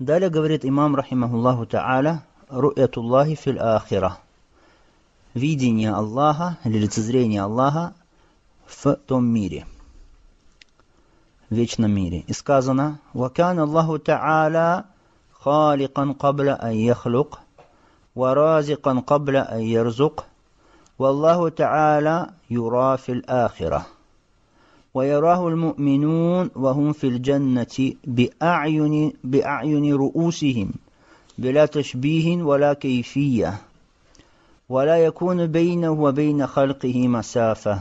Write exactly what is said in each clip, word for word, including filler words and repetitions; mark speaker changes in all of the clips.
Speaker 1: Далее говорит имам, рахимахуллаху та'аля, ру'ятуллахи фил ахира. Видение Аллаха, или лицезрение Аллаха в том мире, в вечном мире. И сказано: «Вакан Аллаху та'аля халикан кабля ан яхлук, ва разикан кабля ан ярзук, ва Аллаху та'аля юра фил ахира». ويراه المؤمنون وهم في الجنة بأعين, بأعين رؤوسهم بلا تشبيه ولا كيفية ولا يكون بينه وبين خلقه مسافة.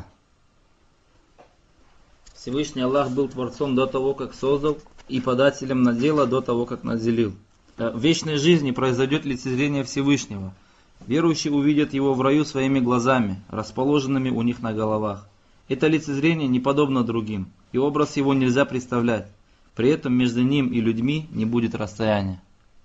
Speaker 2: Всевышний Аллах был Творцом до того, как создал, и подателем на дело до того, как наделил. В вечной жизни произойдет лицезрение Всевышнего. Верующие увидят Его в раю своими глазами, расположенными у них на головах. Это лицезрение не подобно другим, и образ его нельзя представлять. При этом между ним и людьми не будет расстояния.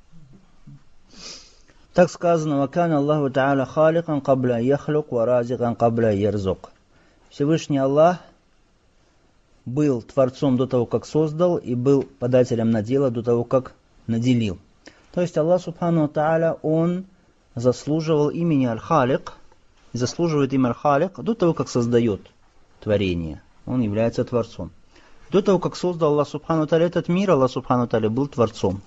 Speaker 1: Так сказано: «Вакан Аллаху та'аля халикан кабля яхлук, ва разикан кабля ярзук». Всевышний Аллах был Творцом до того, как создал, и был подателем на дело до того, как наделил. То есть Аллах Субхану та'аля, Он заслуживал имени Аль-Халик, заслуживает имя Аль-Халик до того, как создает творение. Он является Творцом. До того, как создал Аллах Субхану та'аля этот мир, Аллах Субхану та'аля был Творцом.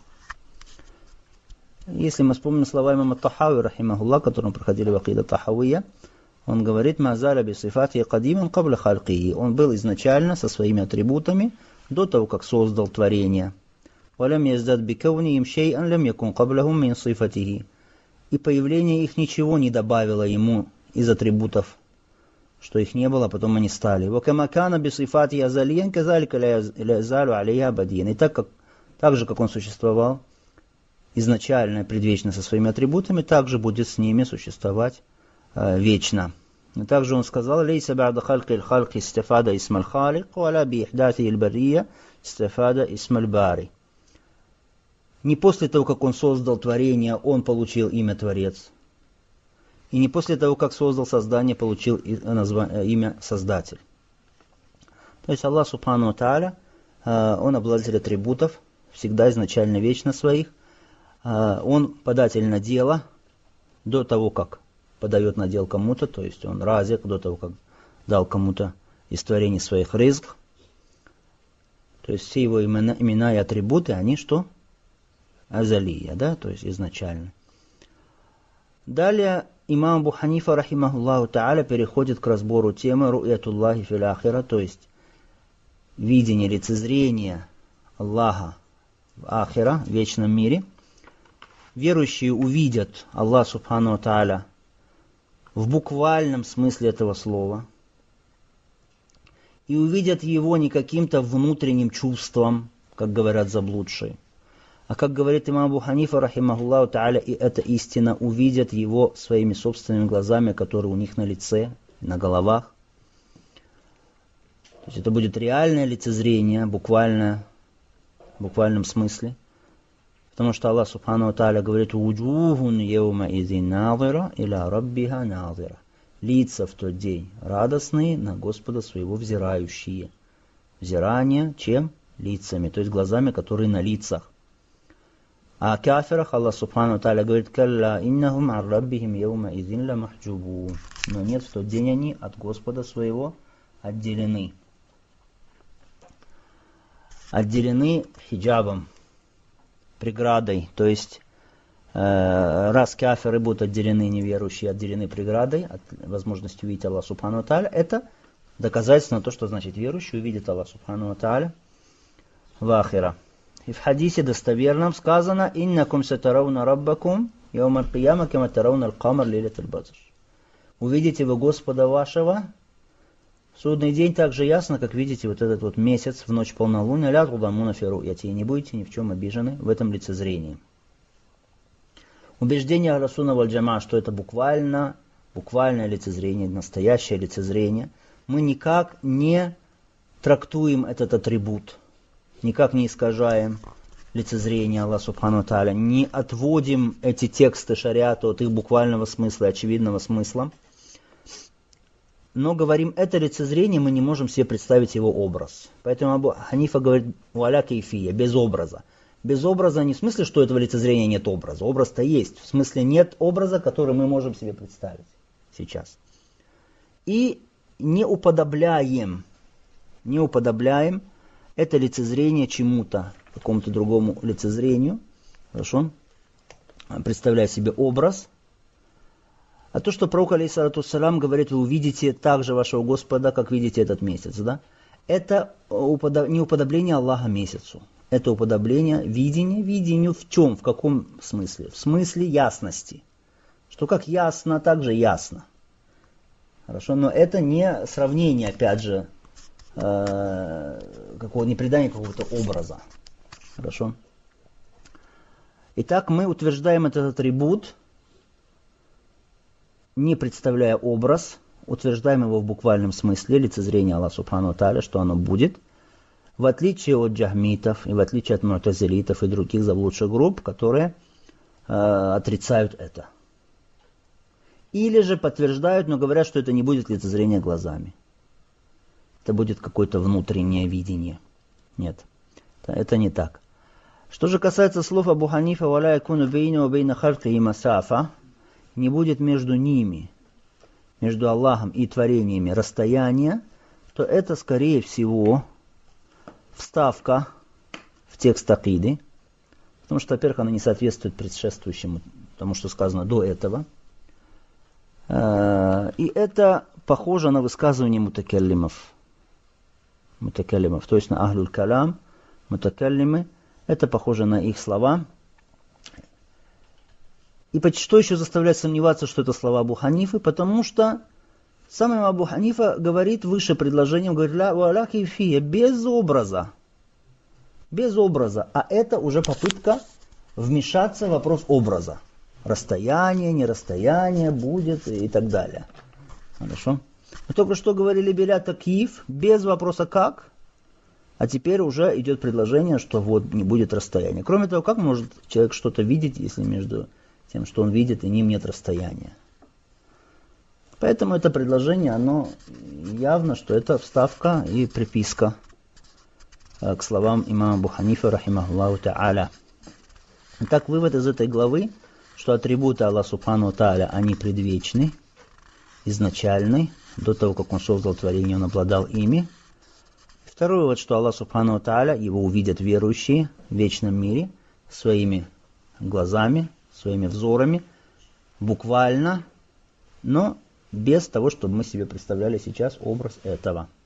Speaker 1: Если мы вспомним слова имама Тахави, рахимахуллах, которые проходили в Акида Тахавия, он говорит: «Мазаля би сифати кадиман кабля халькихи». Он был изначально со своими атрибутами до того, как создал творение. «Валям яздад би кавнихим шей'ан лям якун кабляхум мин сифатихи». И появление их ничего не добавило ему из атрибутов, что их не было, потом они стали. «Вакамакана би сифати азалиян казалика ля залю алейха бадиян». И так, как, так же, как он существовал изначально, предвечно со своими атрибутами, также будет с ними существовать э, вечно. И также он сказал: «Лейса ба'да халки аль-халки истифада исма аль-халик, валя би ихдати аль-бария истифада исма аль-бари». Не после того, как он создал творение, он получил имя Творец. И не после того, как создал создание, получил имя Создатель. То есть Аллах Субхану та'аля, Он обладатель атрибутов, всегда изначально вечно своих. Он податель на дело до того, как подает на дело кому-то, то есть он разик до того, как дал кому-то из творений своих ризк. То есть все его имена, имена и атрибуты, они что? Азалия, да, то есть изначально. Далее имам Абу Ханифа, рахимахуллаху та'аля, переходит к разбору темы ру'ятуллахи фил ахира, то есть видение, лицезрение Аллаха в ахира, в вечном мире. Верующие увидят Аллах Субхану та'аля в буквальном смысле этого слова и увидят Его не каким-то внутренним чувством, как говорят заблудшие, а как говорит имам Абу Ханифа, рахимахуллаху та'аля, и эта истина, увидят Его своими собственными глазами, которые у них на лице, на головах. То есть это будет реальное лицезрение, буквальное, в буквальном смысле. Потому что Аллах Субхану та'аля говорит: «Уджухун йаума изин назира иля раббиха назира». Лица в тот день радостные, на Господа своего взирающие. Взирание чем? Лицами, то есть глазами, которые на лицах. А о кафирах Аллах Субхану та'аля говорит: «Калла иннахум ар раббихим йаума изин ла махджубун». Но нет, в тот день они от Господа своего отделены. Отделены хиджабом, преградой, то есть э, раз кафиры будут отделены, неверующие отделены преградой от возможности увидеть Аллаха Субхану та'аля, это доказательство на то, что значит верующий увидит Аллаха Субхану та'аля в ахира. И в хадисе достоверном сказано: «Иннакум сатарауна раббакум яумал кияма кама тарауна аль-камар лилят аль-бадр». Увидите вы Господа вашего в судный день так же ясно, как видите вот этот вот месяц в ночь полнолуния, ля тудамуна фи ру'яти, и не будете ни в чем обижены в этом лицезрении. Убеждение Ахлюс-Сунна валь Джамаа, что это буквально, буквальное лицезрение, настоящее лицезрение, мы никак не трактуем этот атрибут, никак не искажаем лицезрение Аллаха Субхану та'аля, не отводим эти тексты шариата от их буквального смысла, очевидного смысла. Но говорим, это лицезрение, мы не можем себе представить его образ. Поэтому Абу Ханифа говорит: «Валя кейфия», без образа. Без образа не в смысле, что у этого лицезрения нет образа. Образ-то есть. В смысле нет образа, который мы можем себе представить сейчас. И не уподобляем, не уподобляем это лицезрение чему-то, какому-то другому лицезрению. Хорошо? Представляя себе образ. А то, что пророк, алейхиссалату вассалям, говорит, вы увидите также вашего Господа, как видите этот месяц. Да? Это не уподобление Аллаха месяцу. Это уподобление видения, видению в чем, в каком смысле? В смысле ясности. Что как ясно, так же ясно. Хорошо, но это не сравнение, опять же, э, какого, не придание какого-то образа. Хорошо. Итак, мы утверждаем этот атрибут, не представляя образ, утверждаем его в буквальном смысле, лицезрение Аллаха Субхану ва Тааля, что оно будет, в отличие от джахмитов и в отличие от му'тазилитов и других заблудших групп, которые э, отрицают это. Или же подтверждают, но говорят, что это не будет лицезрение глазами. Это будет какое-то внутреннее видение. Нет, это не так. Что же касается слов Абу Ханифа, «Валя якуну бейна ва бейна хальки и масафа», не будет между ними, между Аллахом и творениями расстояния, то это, скорее всего, вставка в текст акиды, потому что, во-первых, она не соответствует предшествующему, тому, что сказано до этого. И это похоже на высказывание мутакаллимов. Мутакаллимов, то есть на ахлюль калям, мутакаллимы, это похоже на их слова. И что еще заставляет сомневаться, что это слова Абу Ханифы? Потому что сам имам Абу Ханифа говорит выше предложением, говорит, «Ла кейфия», без образа. Без образа. А это уже попытка вмешаться в вопрос образа. Расстояние, не расстояние, будет и так далее. Хорошо? Мы только что говорили «Беля такиф», без вопроса «как?», а теперь уже идет предложение, что вот не будет расстояния. Кроме того, как может человек что-то видеть, если между тем, что он видит, и ним нет расстояния? Поэтому это предложение, оно явно, что это вставка и приписка к словам имама Абу Ханифа, рахимахуллаху та'аля. Итак, вывод из этой главы, что атрибуты Аллаха Субхану ва Тааля, они предвечны, изначальны, до того, как он создал творение, он обладал ими. Второй вывод, что Аллах Субхану ва Тааля, его увидят верующие в вечном мире своими глазами, своими взорами, буквально, но без того, чтобы мы себе представляли сейчас образ этого.